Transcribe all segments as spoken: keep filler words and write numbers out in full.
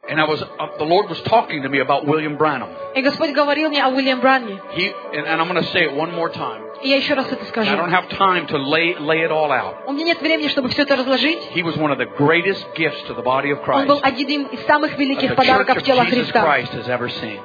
And I was, uh, the Lord was talking to me about William Branham. И Господь говорил мне о Уильям Бранне. He, and, and I'm going to say it one more time. И я еще раз это скажу. I don't have time to lay, lay it all out. У меня нет времени, чтобы все это разложить. He was one of the greatest gifts to the body of Он Christ был одним из самых великих that the подарков Church of тела Jesus Христа. Christ has ever seen.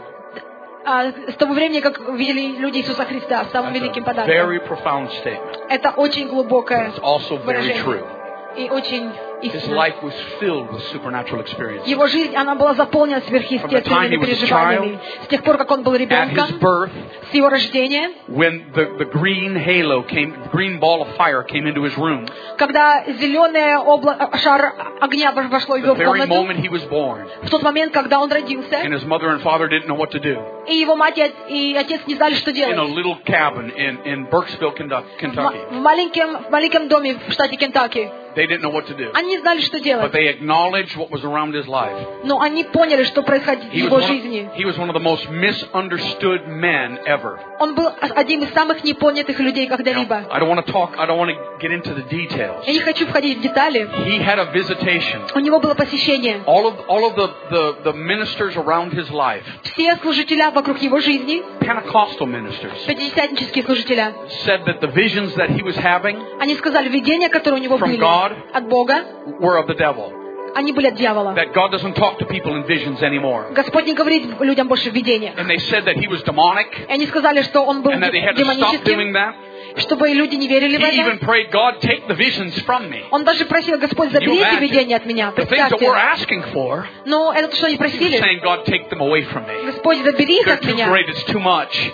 А, с того времени, как видели люди Иисуса Христа, самым великим That's a подарком. very profound statement. Это очень глубокое It's also very выражение. true. И очень His истинно. life was filled with supernatural experiences. Его жизнь, она была заполнена сверхъестественными переживаниями. С тех пор, как он был At ребенком, his birth, с его рождения, when the, the green halo came, the green ball of fire came into his room, когда зеленое облако, шар огня вошло в the его very комнату, moment he was born, в тот момент, когда он родился, and his mother and father didn't know what to do, и его мать и отец не знали, что in a делать. little cabin in, in Burkesville, Kentucky, В маленьком, в маленьком доме в штате Кентаки. they didn't know what to do. Они не знали, что But делать. they acknowledged what was around his life. Но они поняли, что происходит в He was, его one жизни. of, he was one of the most misunderstood men ever. Он был одним из самых непонятых людей когда-либо. Now, I don't want to talk, I don't want to get into the details. Я не хочу входить в детали. He had a visitation. У него было посещение. All of, all of the, the, the ministers around his life, Все служителя вокруг его жизни, Pentecostal ministers, пятидесятнические служителя, said that the visions that he was having они сказали, видения, которые у него From были God от Бога, were of the devil. они были от дьявола. That God doesn't talk to people in visions anymore. Господь не говорит людям больше в видениях. And they said that he was demonic, И они сказали, что он был and that they had to stop doing демоническим, that. чтобы люди не верили в He even это. prayed, God, take the visions from me. Он даже просил, Господь, Can you забери эти imagine? видения от меня. The things that we're Представьте. asking for, Но это то, что они he was просили. saying, God, take them away from me. Господь, забери их They're от too меня. great, it's too much.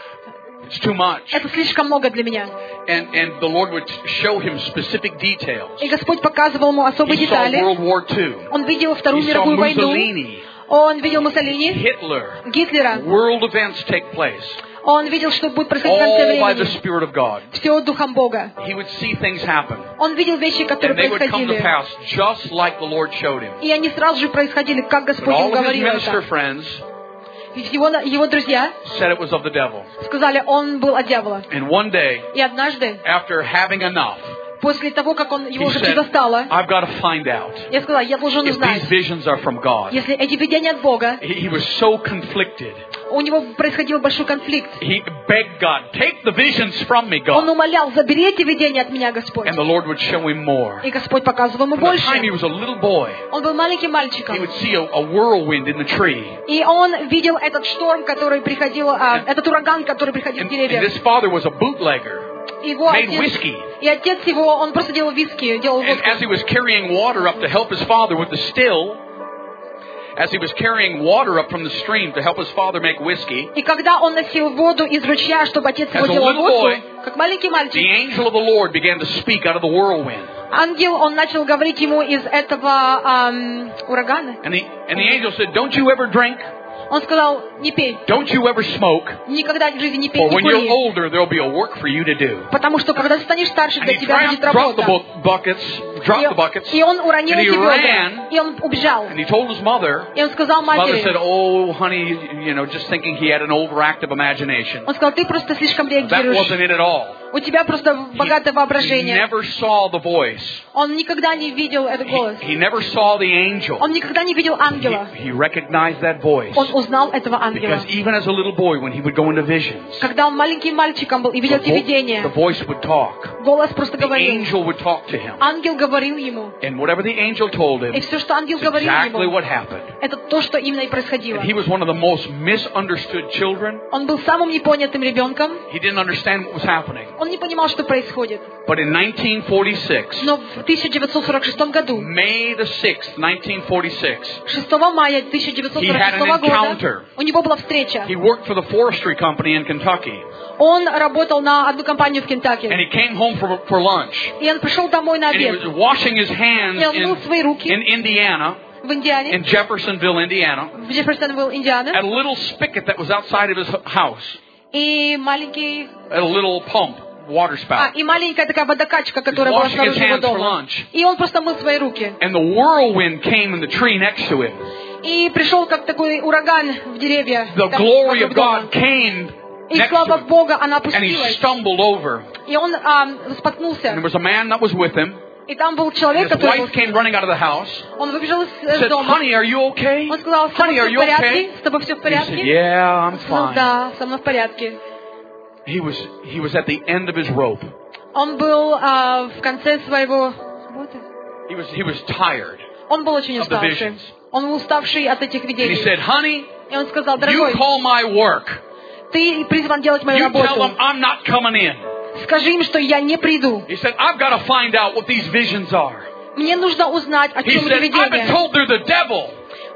It's too much. Это слишком много для меня. And, and the Lord would show him specific details. И Господь показывал ему особые He saw детали. World War Two. Он видел Вторую He saw мировую войну. Mussolini, Он видел Муссолини, Hitler. Гитлера. World events take place. Он видел, что будет происходить в конце All by the времени. Spirit of God. Все Духом Бога. He would see things happen. Он видел вещи, And которые they would come to происходили. pass just like the Lord showed him. И они сразу же происходили, как But Господь им all of his говорил minister это. friends И Его, его друзья said it was of the devil. сказали, он был от дьявола. And one day, И однажды, after having enough, после того, как он, его he уже said, достало, I've got to find out я сказала, я должен if узнать, these visions are from God. если эти видения от Бога, He, he was so conflicted. у него происходил большой конфликт. He begged God, take the visions from me, Он God. умолял, забери эти видения от меня, Господь. And the Lord would show him more. И Господь показывал ему From the time he больше. was a little boy, Он был маленьким he мальчиком. would see a, a whirlwind in the tree. И он видел этот шторм, который приходил, а, этот ураган, который приходил в And, and деревья. this father was a bootlegger, Его made отец, whiskey. и отец его, он просто делал виски, делал And водку. as he was carrying water up to help his father with the still, as he was carrying water up from the stream to help his father make whiskey, И когда он носил воду из ручья, чтобы отец его As a делал little водку, boy, как маленький the мальчик, angel of the Lord began to speak out of the whirlwind. ангел, он начал говорить ему из этого ам, урагана. And the, and the angel said, don't you ever drink? Он сказал, не пей, Don't you ever smoke? никогда в жизни не пей, For не when you're кури. older, there'll be a work for you to do. Потому что когда ты станешь старше, And для he тебя будет dropped, dropped the работа. bu- buckets, dropped the buckets, И он уронил and he эти ведра, ran, и он убежал. and he told his mother. И он сказал Mother said, матери, oh, honey, you know, just thinking he had an overactive imagination. он сказал, ты просто слишком That реагируешь. wasn't it at all. У тебя просто богатое He воображение. never saw the voice. Он никогда не видел этот голос. He, he never saw the angel. Он никогда не видел ангела. He, he recognized that voice. Он узнал этого ангела. Because even as a little boy, when he would go into visions, Когда он маленьким мальчиком был и видел the, эти vo- видения, the voice would talk. голос просто The говорил. angel would talk to him. Ангел говорил ему. And whatever the angel told him, И все, что ангел is говорил exactly ему, what happened. это то, что именно и происходило. And he was one of the most misunderstood children. Он был самым непонятым ребенком. He didn't understand what was happening. Он не понимал, что происходит. But in nineteen forty-six, Но в тысяча девятьсот сорок шестом году, May the sixth, nineteen forty-six, шестого мая тысяча девятьсот He сорок had an шестого encounter. года, у него была встреча. he worked for the forestry company in Kentucky. Он работал на одну компанию в And Кентаки. he came home for, for lunch. И он пришел домой на And he обед was washing his hands И он мыл in, свои руки in Indiana, в Индиане, in Jeffersonville, Indiana, в Джефферсонвилл, Индиана. at a little spigot that was outside of his house, И маленький, at a little pump, water а, spout. и маленькая такая водокачка, которая He's была washing his снаружи его hands for дома. lunch. И он просто мыл свои руки. And the whirlwind came in the tree next to him. И пришел как такой ураган в деревья. The там, glory вокруг of дома. God came И next слава to him. Бога, она And he опустилась. stumbled over. И он а, And there споткнулся. was a man that was with him. И там был And человек, his который wife came running out of the house. он выбежал из э, Said, дома. honey, are you okay? Он сказал, с тобой Honey, are все в you okay? порядке? С тобой все в He said, порядке? yeah, I'm Он сказал, fine. да, со мной в порядке. He was, he was at the end of his rope. Он был а, в конце своего... He was, he was tired. Он был очень Of the уставший. visions. Он был уставший от этих And he видений. said, honey, И он сказал, you дорогой, call my work. ты призван делать мою You tell them работу. I'm not coming in. Скажи им, что я не приду. He said, I've got to find out what these visions are. Мне нужно узнать, о He чем said, это I've been видение. told they're the devil.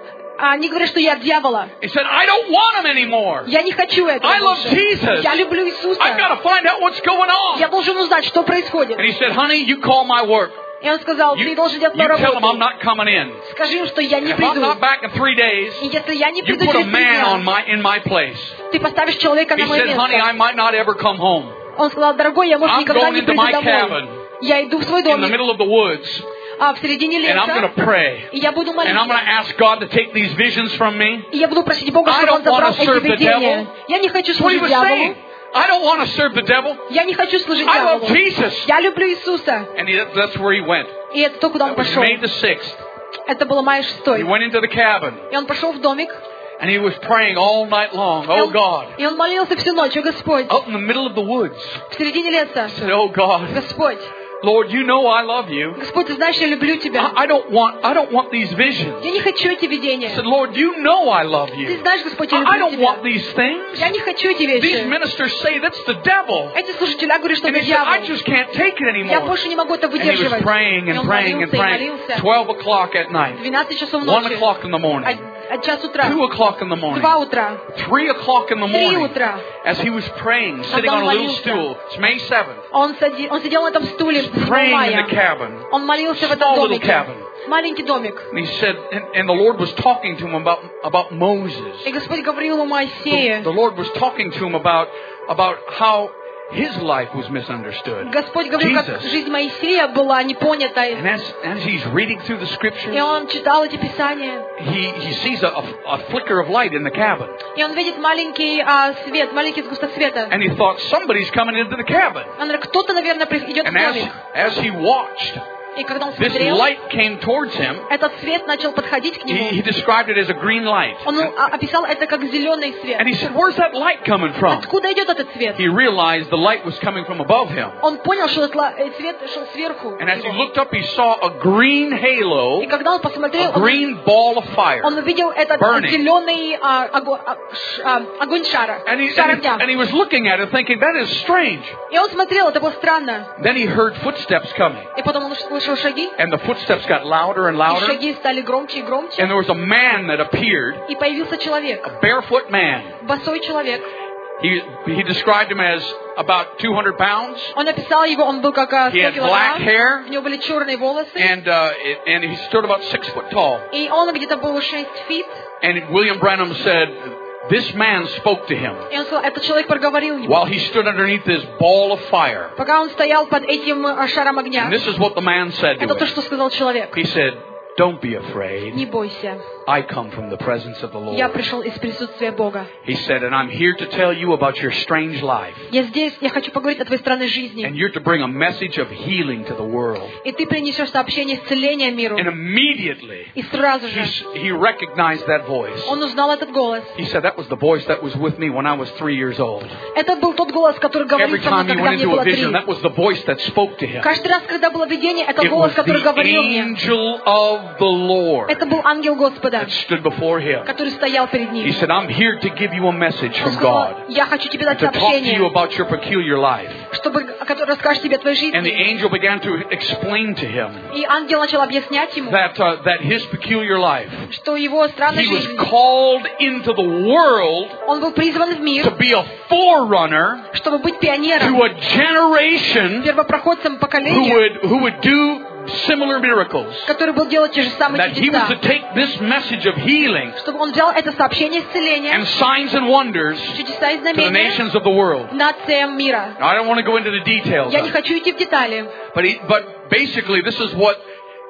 Они говорят, что я от дьявола. He said, I don't want them anymore. Я не хочу этого I love больше. Jesus. Я люблю Иисуса. I've got to find out what's going Я on. должен узнать, что происходит. And he said, honey, you call my work. И он сказал, You, ты должен делать you мою tell them I'm работу. not coming in. Скажи им, что я не If I'm приду. not back in three days, И если я не you приду put a через три man on дня, my, in my place. ты поставишь человека He на мое said, honey, I место. might not ever come home. Он сказал, дорогой, я, может, I'm никогда going не into приду my домой. cabin Я иду в свой in the домик, middle of the woods, а в середине and I'm going леса, to pray. и я буду And I'm going to молиться. ask God to take these visions from me. И я буду просить Бога, I чтобы Он don't wanna забрал эти serve the видения. devil. Я не хочу That's what he служить was дьяволу. saying. I don't want to serve the devil. Я не хочу служить I love дьяволу. Jesus. Я люблю Иисуса. And he, that's where he went. И это то, куда он That was пошел. May the sixth. Это было мая He шестой. went into the cabin. И он пошел в домик. And he was praying all night long. И Oh он, God. и он молился всю ночь. О, Господь, Out in the middle of the woods. в середине леса. He said, Oh God. Господь, Lord, you know I love you. Господь, ты знаешь, я люблю Тебя. I, I don't want I don't want these visions. Я не хочу эти I видения. said, Lord, you know I love Ты you. знаешь, Господь, я I, I люблю don't want Тебя. these things. Я не хочу эти These вещи. ministers say that's the devil. Эти служители говорят, что And это he said, I дьявол. just can't take it Я anymore. больше не могу это And he was выдерживать. praying И and он praying and молился и praying. молился. Twelve o'clock at night. двенадцать часов One ночи. o'clock in the morning. Од- од час утра. Two o'clock in the morning. Два утра. Three o'clock in the Три morning. утра. As he was praying, sitting on a little молился. stool. It's May seventh. Он, сади- он сидел на этом стуле седьмого Praying in the мая. cabin. Он молился в этом Small little домике. cabin. Маленький домик. And he said, and, and the Lord was talking to him about, about Moses. И Господь говорил ему о Моисее. The Lord was talking to him about, about how his life was misunderstood. Господь говорил, как Jesus. жизнь Моисея была не понята. And as, as he's reading through the scriptures, И он читал эти писания. he, he sees a, a, a flicker of light in the cabin. И он видит маленький а, свет, маленький сгусток света. And he thought, somebody's coming into the cabin. Он говорит, кто-то, наверное, при- идет в And as, домик. as he watched, И когда он this смотрел, light came towards him. этот свет начал подходить к He, he нему. described it as a green light. Он а, описал это как зеленый свет. And he said, where's that light coming from? Откуда идет этот свет? He realized the light was coming from above him. Он понял, что этот ла- э, свет шел сверху. And as he looked up, he saw a green halo, И когда он посмотрел, a он, green ball of fire. он увидел этот Burning. зеленый а, ого- а, ш- а, огонь шара. And he, Шар and, he, огня. and he was looking at it thinking, that is strange. И он смотрел, это было странно. Then he heard footsteps coming. И потом он услышал шаги. And the footsteps got louder and И louder. шаги стали громче и громче. And there was a man that appeared, И появился человек. a barefoot man. Босой человек. He, he described him as about two hundred pounds. Он описал его, он был как а, He had сто black килограмм. hair. У него были черные волосы. And, uh, it, and he stood about six foot tall. И он где-то был шесть фит. And William Branham said, this man spoke to him И он сказал, этот человек проговорил ему. while he stood underneath this ball of fire. Пока он стоял под этим а, шаром огня. And this is what the man said to Это то, him. что сказал человек. He said, don't be afraid. Не бойся. I come from the presence of the Я Lord. пришел из присутствия Бога. He said, and I'm here to tell you about your strange life. Я здесь, я хочу поговорить о твоей странной жизни. And you're to bring a message of healing to the world. И ты принесешь сообщение исцеления миру. And immediately, И сразу he, же he recognized that voice. он узнал этот голос. He said, that was the voice that was with me when I was three years old. Это был тот голос, который говорил Every со мной, time he когда went мне into было a vision, три. that was the voice that spoke to him. Каждый раз, когда было видение, это It голос, was который the говорил мне. angel of the Lord Это был ангел Господа, that stood before him. который стоял перед He ним. said, I'm here to give you a message Он from сказал, God, я хочу тебе дать to talk to you сообщение, about your peculiar life. чтобы, который расскажет тебе о твоей And the жизни. angel began to explain to him И ангел начал объяснять ему, that, uh, that his peculiar life, что его странная he was жизнь, called into the world он был призван в to мир, be a forerunner чтобы быть to пионером, a generation первопроходцем who поколения, would, who would do similar miracles. который был делать те же самые That he was to чудеса. take this message of healing Чтобы он взял это сообщение исцеления, and signs and wonders чудеса и to the знамения nations of the world. нациям мира. Now, I don't want to go into the details, Я of не it, хочу идти в детали. but he, but basically this is what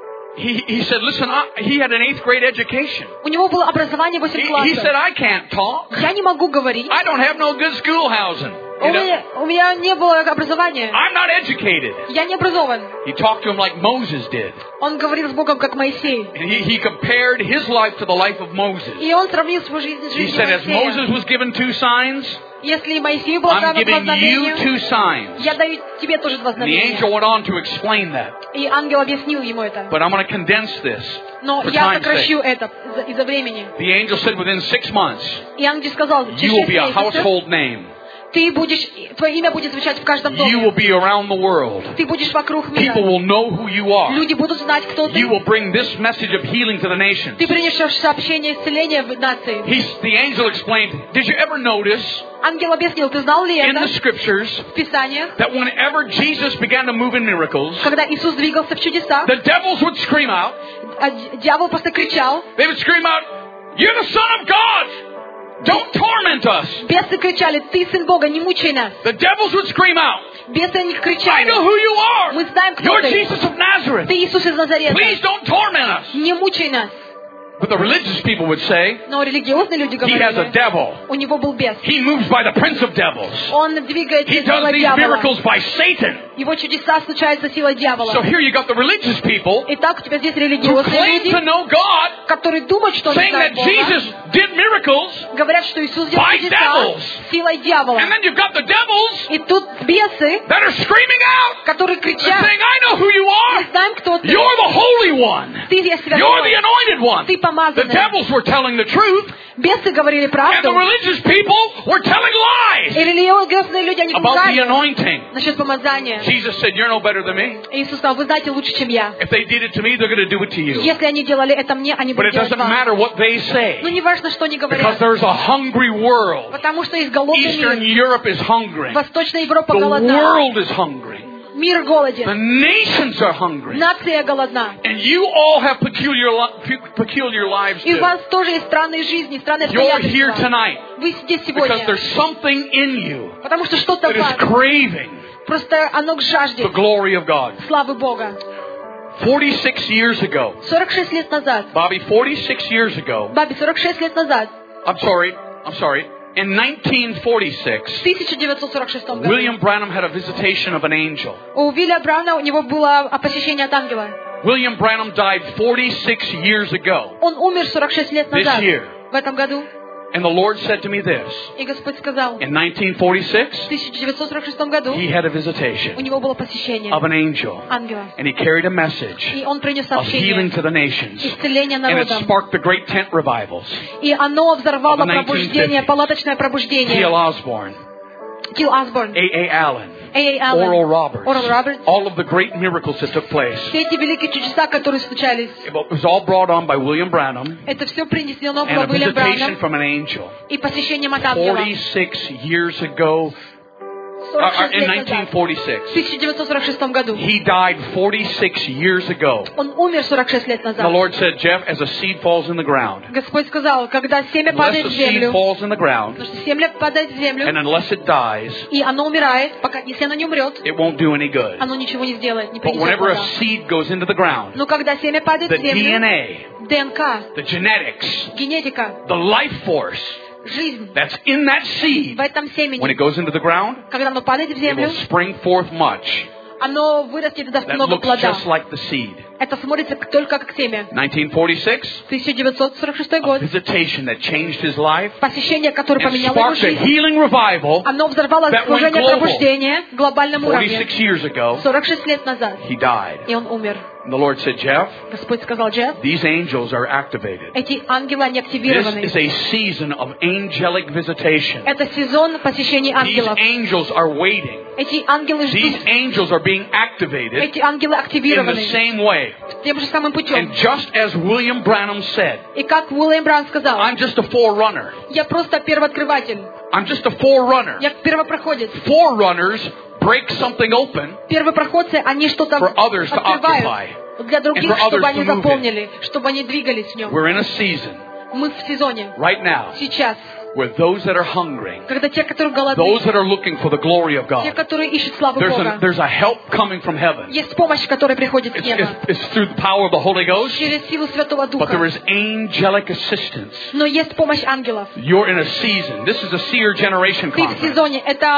he he said. Listen, I, he had an eighth grade education. У него было образование He, восемь he said, классов. I can't talk. Я не могу говорить. I don't have no good school housing. У меня, у меня не было образования. I'm not educated. Я не образован. He talked to him like Moses did. Он говорил с Богом, как Моисей. And he, he compared his life to the life of Moses. И он сравнил свою жизнь с He жизнью said, as Моисея. Moses was given two signs, Если Моисею было I'm дано два giving you знамения, two signs. я даю тебе тоже два And the знамения. angel went on to explain that. И ангел объяснил ему это. But I'm going to condense this Но for я time's сокращу sake. это из-за- из-за времени. The angel said within six months, И ангел сказал, you через will шесть be a месяцев household name. ты будешь, твое имя будет звучать в каждом You will доме. be around the world. Ты будешь вокруг People мира. will know who you are. Люди будут знать, кто ты. You will bring this message of healing to the nations. Ты принесешь сообщение исцеления в нации. He's, the angel explained, did you ever notice Ангел объяснил, ты знал ли in это the scriptures в Писаниях? that whenever Jesus began to move in miracles, Когда Иисус двигался в чудесах, the devils would scream out, а д- дьявол просто кричал, they would scream out, you're the Son of God! Don't torment us! бесы кричали, ты сын Бога, не мучай нас. The devils would scream out, Бесы на них I кричали, know who you are! мы знаем, кто You're ты. Jesus of Nazareth! Ты Иисус из Назарета. Please don't torment us! Не мучай нас. But the religious people would say, Но религиозные люди he has a говорили, devil. у него был бес. He moves by the prince of devils. Он двигается He does силой these дьявола. miracles by Satan. Его чудеса случаются силой дьявола. So here you got the religious people Итак, у тебя здесь who религиозные claim to люди, know God, которые думают, что они saying знают that Jesus Бога, did miracles, говорят, что Иисус делал by чудеса devils. силой дьявола. and then you've got the devils И тут бесы, that are screaming out которые and кричат, saying, I know who you мы are. знаем, кто ты. You're the Holy One. Ты есть You're the святой. anointed one. Ты The помазанный. devils were telling the truth, Бесы говорили and the правду. religious people were telling И lies религиозные люди, они about the лгали anointing. насчет помазания. Jesus said, you're no better than me. И Иисус сказал, вы знаете лучше, чем я. If they did it to me, they're going to do it to you. Если они делали это мне, они But будут it делать doesn't вам. matter what they say, Ну, не важно, что они because говорят. there's a hungry world. Потому что есть голодный Eastern мир. Europe is hungry. Восточная Европа The голодна. world is hungry. Мир The голоден. nations are hungry. Нация голодна. And you all have peculiar, li- peculiar lives И у too. вас тоже есть странные жизни, странные You're here обстоятельства. tonight Вы здесь because сегодня. there's something in you Потому что что-то that в is вас. craving Просто оно the жаждет glory of God. славы Бога. forty-six years ago, сорок шесть лет назад. Bobby, forty-six years ago, Баби, сорок шесть лет назад. I'm sorry, I'm sorry, in nineteen forty-six, В тысяча девятьсот сорок шестом году. William Branham had a visitation of an angel. У Вилля Брауна у него было посещение от ангела. William Branham died forty-six years ago, Он умер сорок шесть лет this назад. year. В этом году. And the Lord said to me this, И Господь сказал, in nineteen forty-six, в тысяча девятьсот сорок шестом году he had a у visitation него было посещение of an angel. ангела. And he carried a message И он принес of healing сообщение to the nations. исцеления And it народам. sparked the great tent revivals. И оно взорвало of the пробуждение, nineteen fifties. палаточное T L пробуждение. Osborne, Килл Асборн, A A Allen, Эй Эй Аллен, Oral Roberts, Орал Робертс. all of the great miracles that took place. Все эти великие чудеса, которые случались, It was all brought on by William Branham это все принесено and было a Уильям visitation Брауном from an angel. и посещением от ангела. forty-six years ago, uh, сорок uh, шесть in лет nineteen назад. В forty-six. тысяча девятьсот сорок шестом году. He died forty-six years ago. Он умер сорок шесть лет The назад. Lord said, Jeff, as a seed falls in the ground, Господь сказал, когда семя unless падает the в seed землю, falls in the ground, потому что семя падает в землю, and unless it dies, и оно умирает, пока, если оно не умрет, it won't do any good. оно ничего не сделает, не But принесет whenever a плода. seed goes into the ground, Но когда семя падает the в землю, D N A, ДНК, the genetics, генетика, the life force жизнь that's in that seed, в этом when it семени, goes into the ground, когда оно падает в it землю, will spring forth much оно вырастет и даст that много looks плода. just like the seed. Это смотрится только как семя. nineteen forty-six, тысяча девятьсот сорок шестой a год. visitation that changed his life Посещение, которое and поменяло его sparked a жизнь. healing revival. Оно взорвало that went служение global. пробуждения в глобальном уровне. forty-six years ago, сорок шесть лет назад. he died. И он умер. And the Lord said, Jeff, Господь сказал, Джефф, these angels are activated. эти ангелы, они This активированы. is a season of angelic visitation. Это сезон посещений These ангелов. angels are waiting. Эти ангелы These ждут. angels are being activated Эти ангелы in the активированы same way. тем же самым путем. And just as William Branham said, И как Уильям Браун сказал, I'm just a forerunner. я просто первооткрыватель. I'm just a forerunner. Я первопроходец. Forerunners break something open Первопроходцы, они что-то for others to открывают occupy. для других, and for чтобы others они to move in. заполнили, чтобы они двигались в нем. We're in a season Мы в сезоне, right now сейчас, where those that are hungry, когда те, которые голодны, those that are looking for the glory of те, God, которые ищут славу there's a, Бога, there's a help coming from heaven. есть помощь, которая приходит с It's, неба it's, it's through the power of the Holy Ghost, через силу Святого but there Духа. is angelic assistance. Но есть помощь ангелов. You're in a season. This is a seer generation Ты в conference. сезоне. Это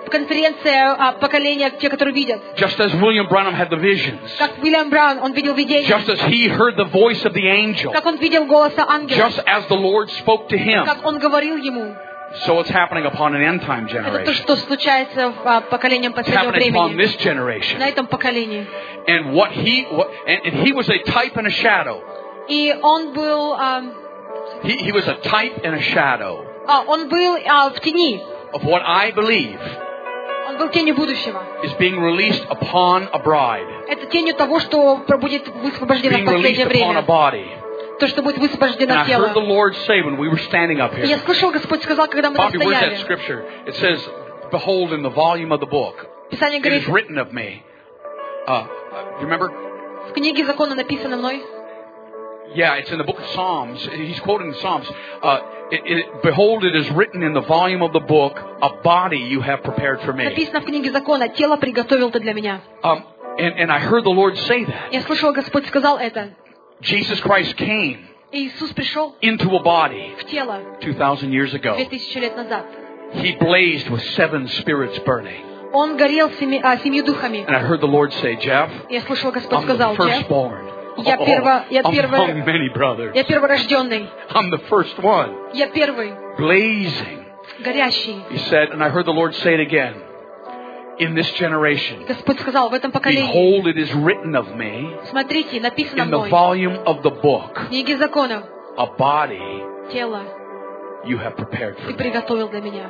конференция а, поколения, те, которые видят. Just as William Branham had the visions. Как Уильям Браун, он видел видение. Just as he heard the voice of the angel. Как он видел голоса ангела. Just as the Lord spoke to him. Как он говорил ему. So it's happening upon an end-time Это то, generation. что случается в а, поколением It's последнего happening upon времени. this generation. На этом поколении. And what he, what, and, and he was a type and a shadow. И он был, а, He, he was a type and a shadow а, он был а, в тени. of what I believe Он был тенью будущего. is being released upon a bride, Это тенью того, что будет высвобождено в being released последнее upon a время. body. То, что будет And высвобождено I тело. heard the Lord say when we were standing up И я here, слышал, Господь сказал, когда мы там Bobby, where's that стояли. scripture? It says, behold, in the volume of the book, Писание it is говорит, written of me. Uh, uh, you remember? в книге закона написано мной. Yeah, it's in the book of Psalms. He's quoting the Psalms. Uh, it, it, behold, it is written in the volume of the book, a body you have prepared for me. Написано в книге закона, тело приготовил ты для меня. Um, and, and I heard the Lord say that. Я слышал, Господь сказал это. Jesus Christ came И Иисус пришел into a body в тело two thousand years ago. две тысячи лет назад. He blazed with seven spirits burning. Он горел семи, а, семью духами. And I heard the Lord say, Jeff, Я слышал, Господь I'm the сказал, Джефф, firstborn. я перво, я among первый, many brothers. я перворожденный, I'm the first one. я первый, Blazing. горящий. He said, and I heard the Lord say it again. In this generation, Господь сказал, в этом поколении, behold, it is written of me смотрите, написано in the мной, volume of the book, в книге закона, a body тело you have prepared for ты me. приготовил для меня.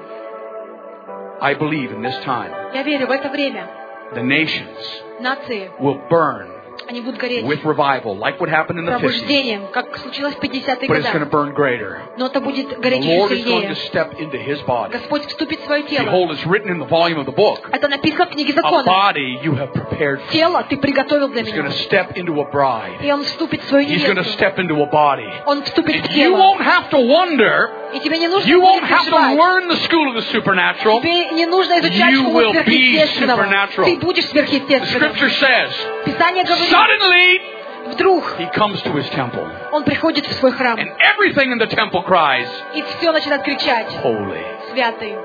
I believe in this time, Я верю, в это время the nations нации, will burn они будут гореть with revival, like what happened in the fifties, пробуждением, как случилось в пятидесятые but it's going to годы. burn greater. Но это будет The гореть Lord еще is going to сильнее. step into His body. Господь вступит в свое тело. Behold, it's written in the volume of the book, Это написано в книге a закона. body you have prepared for me. Тело ты приготовил для He's going меня. to step into a bride. И он вступит в свою He's going to невесту. step into a body. Он вступит в And you тело. won't have to wonder. И тебе не нужно You won't будет have to переживать. learn the school of the supernatural. Тебе не нужно изучать You школу will be сверхъестественного. supernatural. Ты будешь The сверхъестественным. scripture says, Писание говорит, suddenly вдруг He comes to His temple. он приходит в свой храм. And everything in the temple cries, И все начинает кричать. holy. Святый.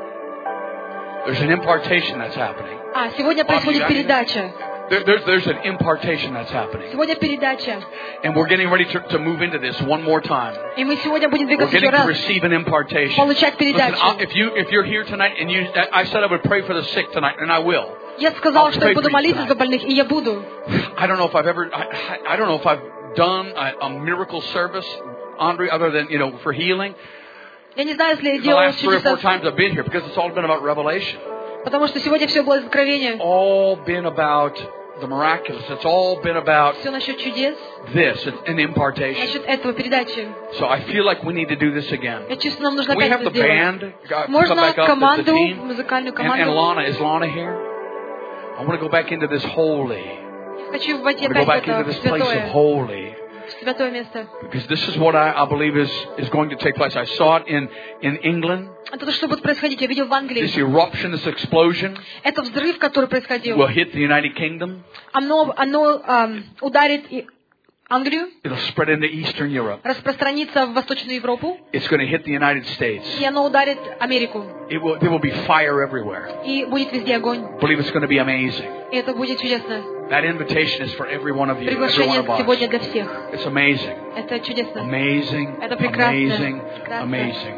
There's an impartation that's happening. А, сегодня происходит передача. There, there's, there's an impartation that's happening. Сегодня передача. And we're getting ready to, to move into this one more time. И мы сегодня будем We're двигаться еще getting to раз. receive an impartation. Получать Listen, передачу. I'll- if you if you're here tonight and you, I said I would pray for the sick tonight, and I will. Я сказала, что я буду молиться за больных, и я буду. I don't know if I've ever, I, I don't know if I've done a, a miracle service, Andre, other than, you know, for healing. Я не знаю, если я The делала last three or four чудеса, times I've been here, because it's all been about revelation. потому что сегодня все было из откровения. All been about the miraculous. It's all been about Все насчет чудес, this, it's an impartation. насчет этого передачи. So I feel like we need to do this again. Я чувствую, нам нужно We опять have это the сделать. band uh, come Можно back up, the, the команду, team. музыкальную And, and команду. Lana, is Lana here? I want to go back into this holy. Хочу войти I want to go back опять в into это this place of святое, holy. в святое место. Because this is what I, I believe is, is going to take place. I saw it in, in England. Это то, что будет происходить. Я видел в Англии. This eruption, this explosion Это взрыв, который происходил. will hit the United Kingdom. Оно, оно ам, ударит и Англию, It'll spread into Eastern Europe. распространится в Восточную Европу, It's going to hit the United States. и оно ударит Америку. It will, there will be fire everywhere. И будет везде огонь. I believe it's going to be amazing. И это будет чудесно. That invitation is for every one of you, every one Приглашение of us. сегодня для всех. It's amazing. Это чудесно. Amazing, Это прекрасно. amazing, Прекрасно. amazing.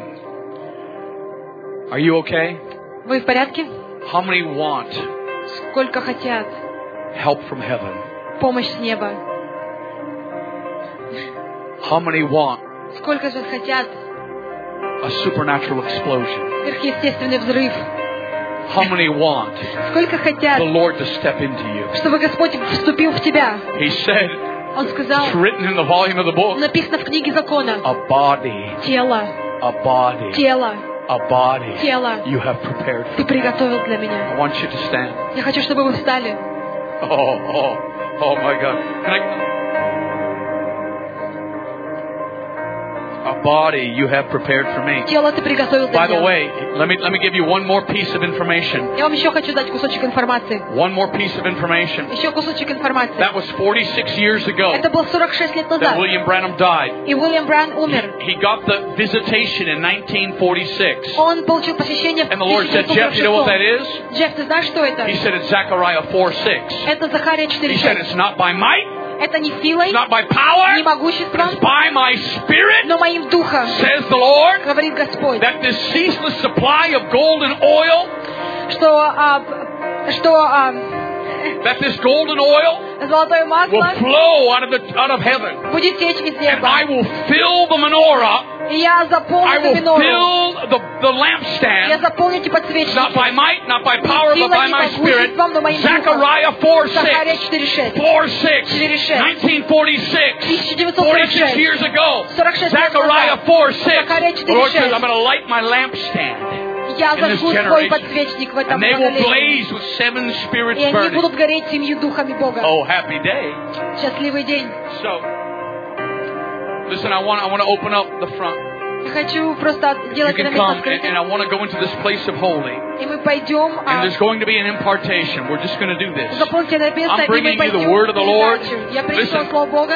Are you okay? Вы в порядке? How many want Сколько хотят help from heaven? помощь с неба? How many want Сколько же хотят a supernatural explosion? сверхъестественный взрыв? How many want Сколько хотят, the Lord to step into you? чтобы Господь вступил в тебя? He said, Он сказал, it's written in the volume of the book, написано в книге закона. a body, Тело, a body, тело, a body тело you have prepared for ты me. приготовил для I меня. want you to stand. Я хочу, чтобы вы встали. Oh, oh, oh my God. Can I... A body you have prepared for me. Тело ты приготовил для By the меня. way, let me let me give you one more piece of information. Я вам еще хочу дать кусочек информации. One more piece of information. Еще кусочек информации. That was forty-six years ago Это было сорок шесть лет that назад. William Branham died. И Уильям Бран умер. He got the visitation in nineteen forty-six. Он получил посещение в And the Lord said, тысяча Jeff, девятьсот you know what сорок that is? шестом. Джефф, ты знаешь, что это? He said it's Zechariah four six. Это Захария четыре He said шесть. it's not by might, Это не силой, it's not by power, не могуществом, it's by my spirit, но моим духом, says the Lord, говорит Господь, that this ceaseless supply of gold and oil, что, а, что а, that this golden oil золотое will масло flow out of the out of heaven. будет течь из And I неба. will fill the menorah, И я I заполню will минору. fill the, the Я lampstand, заполню эти not подсвечники. by might, not by power, but by my spirit. Zechariah four Захария six. четыре шесть. four six. nineteen forty-six. тысяча девятьсот сорок forty-six шесть. years ago. сорок шесть лет Zechariah назад. four six. Захария The Lord четыре says, I'm шесть. going to light my lampstand. Я in this зажгу свой generation. подсвечник в этом And they will поколении. blaze with seven spirits И они burning. будут гореть семью духами Бога. Oh, happy day. Счастливый день. So, listen, I want, I want to open up the front. Я хочу просто You делать это can место come, and, открытым. and I want to go into this place of holy. И мы пойдем, And а, there's going to be an impartation. We're just going to do this. заполните это место, I'm и мы bringing you пойдем the word of the Lord. в передачу. Я принесу Listen. Слово Бога.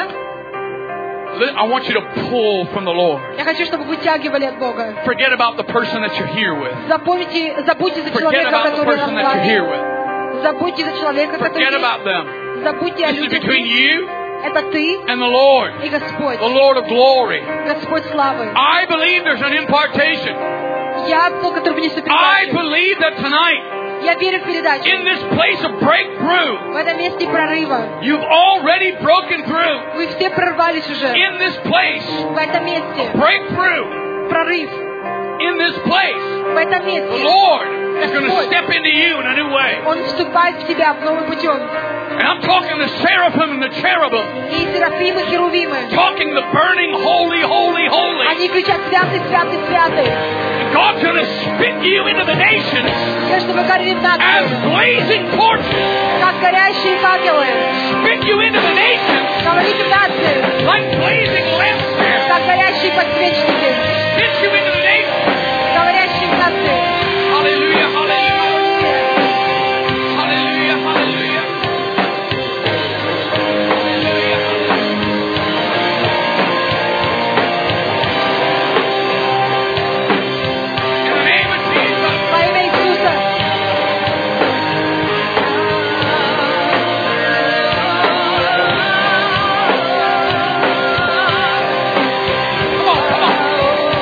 I want you to pull from the Lord. Я хочу, чтобы вы вытягивали от Бога. Forget about the person that you're here with. Запомните, забудьте за Forget человека, about the который person рядом that you're с here вами. with. Забудьте за человека, который Forget есть. about them. Забудьте о This is людях. between you Это ты and the Lord, и Господь. the Lord of glory. Господь славы. I believe there's an impartation. Я тот, который принесу I передачу. believe that tonight, Я верю в передачу. in this place of breakthrough, В этом месте прорыва. you've already broken through. Вы все прорвались уже. In this place, В этом месте. breakthrough. Прорыв. In this place, В этом the месте. Lord is going to step into you in a new way. Он вступает в тебя в новым путем. And I'm talking the seraphim and the cherubim, И серафимы, херувимы. talking the burning, holy, holy, holy. Они кричат: святый, святый, святый. God's going to spit you into the nations Я, чтобы горели as нации, blazing torches. как горящие факелы. Spit you into the nations Говорите в нации, like blazing lampstands. как горящие подсвечники. Spit you into the nations. Говорящие в нации. Hallelujah, hallelujah. Hallelujah, hallelujah. In the name of Jesus. Во имя Иисуса. Come on, come on.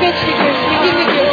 свечники, светильники.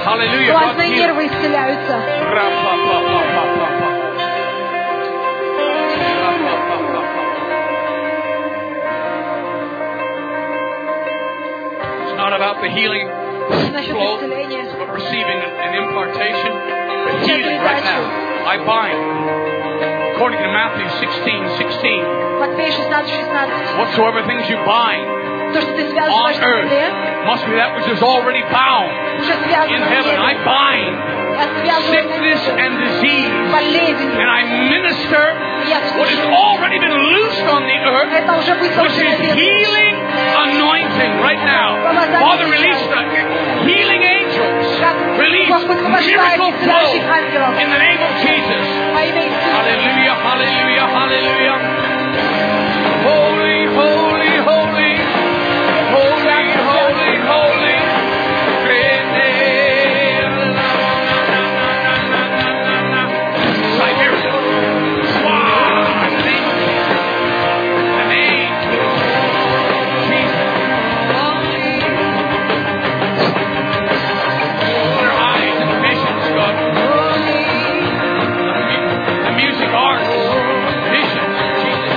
Hallelujah. Глазные нервы исцеляются. It's not about the healing Насчет flow, исцеления. but receiving an impartation, but healing right now. I bind, according to Matthew sixteen sixteen, Матфея шестнадцать шестнадцать. whatsoever things you bind То, что ты on связываешь на earth земле, must be that which is already bound уже in связано в heaven. I небе. bind Я связываю sickness and disease, болезнь. and I minister Я what has слышу. already been loosed on the earth, Это уже which высвобождено is на землю. healing anointing right now. Father, release the healing angels. Release miracle flow in the name of Jesus. Во имя Иисуса. Hallelujah, hallelujah, hallelujah. Holy, holy, holy. Holy, holy, holy. Siberia. Swah. In the name of Jesus. The name of Jesus. Their eyes and visions, God. The music arts, visions, Jesus.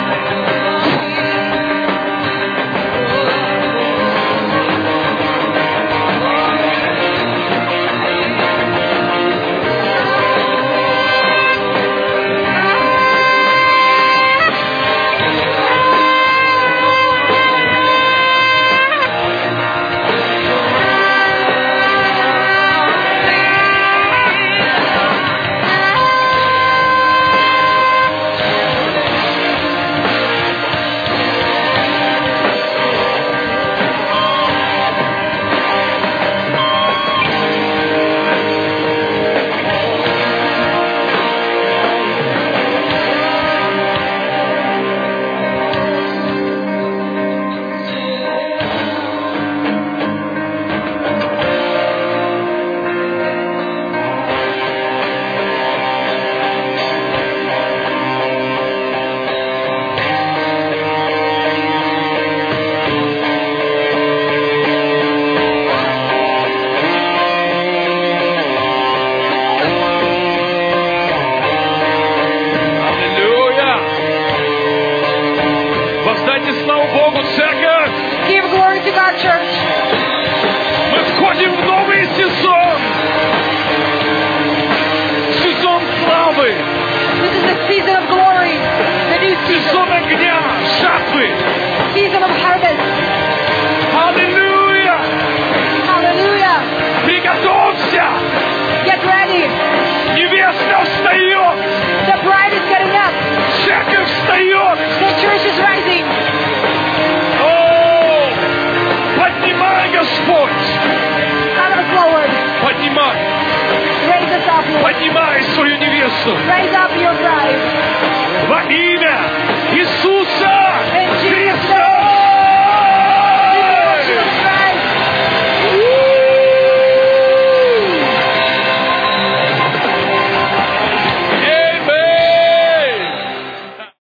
Аллилуйя! Воздайте славу Богу, церковь! Give glory to God, church. Мы входим в новый сезон! Сезон славы! This is the season of glory. The new season. Сезон огня, жатвы! Season of harvest. Аллилуйя! Hallelujah. Приготовься! Get ready. Невеста встает! The bride is getting up. Церковь встает! The church is rising. О! Поднимай, Господь! Son of Lord. Поднимай! Raise us up, Lord. Поднимай свою невесту! Raise up your bride. Во имя Иисуса